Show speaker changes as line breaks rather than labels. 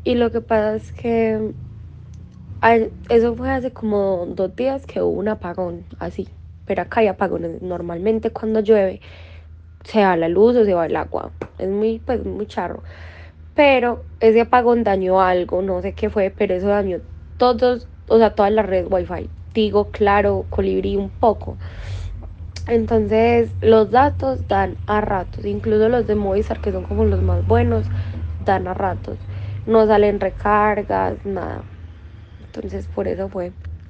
Y lo que pasa es que eso fue hace como 2 días que hubo un apagón, así. Pero acá hay apagones. Normalmente cuando llueve se va la luz o se va el agua. Es muy, pues, muy charro. Pero ese apagón dañó algo, no sé qué fue, pero eso dañó todos, o sea, toda la red Wi-Fi. Tigo, Claro, Colibrí un poco. Entonces, los datos dan a ratos, incluso los de Movistar, que son como los más buenos, dan a ratos. No salen recargas, nada. Entonces, por eso fue.